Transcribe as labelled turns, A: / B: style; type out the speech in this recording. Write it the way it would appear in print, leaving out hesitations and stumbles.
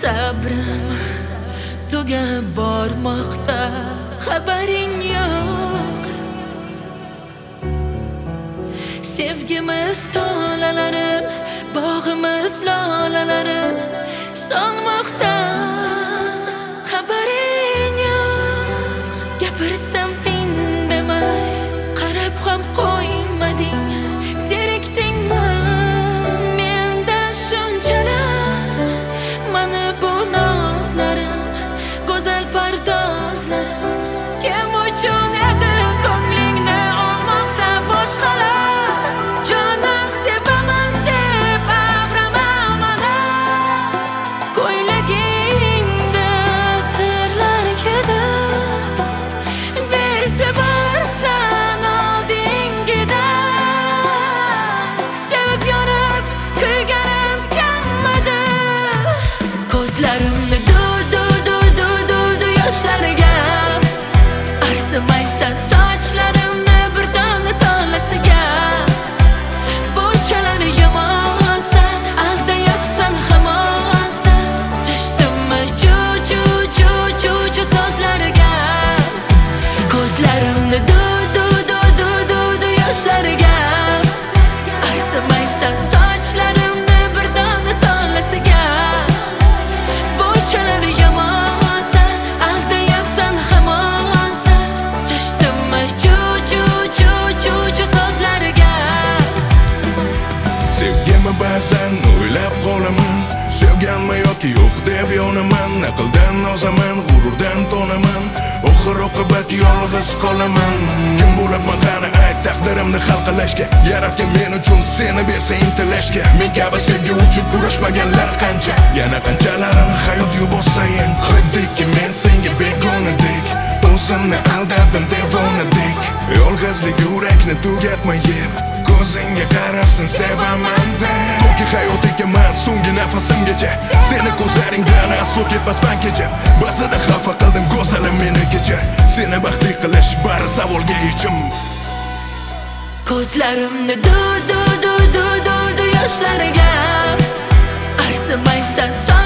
A: Sabrim tugab bormoqda, xabaring yo'q. Sevgimiz tolalarim, bog'imiz lolalarim solmoqda, xabaring yo'q. Gapirsam indamay, qarab ham qo'ymading. Zerikdingmi mendan shunchalar? Mana bu nozlarim, go'zal pardozlarim kim uchun edi ko'nglingni olmoqda boshqalar? Jonim sevaman deb avramamana, ko'ylagingda terlar ketib, be'tiborsan oldingida. Sevib yonib kuyganim kammadi, ko'zlarimni yoshlarga arzimaysan, sochlarimni birdan tolasiga. Bunchalar yomonsan, aldayapsan hamonsan, tishdimmi ju so'zlarga. Ko'zlarimni yoshlarga arzimaysan, sochlarimni birdan tolasiga. Bunchalar yomonsan, aldayapsan hamonsan, tishdimmi ju so'zlarga.
B: Sevgimi ba'zan o'ylab qolaman, sevganmi yoki yo'q deb yonaman. Aqldan ozaman, g'ururdan tonaman, oxir oqibat yolg'iz qolaman. Kim bo'libman qani ayt taqdirimni hal qilishga, yaratgan men uchun seni bersa intilishga. Men kabi sevgi uchun kurashmaganlar qancha, yana qanchalarini hayot yuborsayin. Xuddiki men senga begonadek, o'zimni aldadim devonadek. Yolg'izlik yurakni tugatmayib, ko'zingga qarasin sevaman deb. To'ki hayot ekaman so'nggi nafasimgacha, seni ko'zlaringdan aslo ketmasman kechib. Ba'zida xafa qildim go'zalim meni kechir, seni baxtli qilish bari savolga yechim.
A: Ko'zlarimni yoshlarga arzimaysan.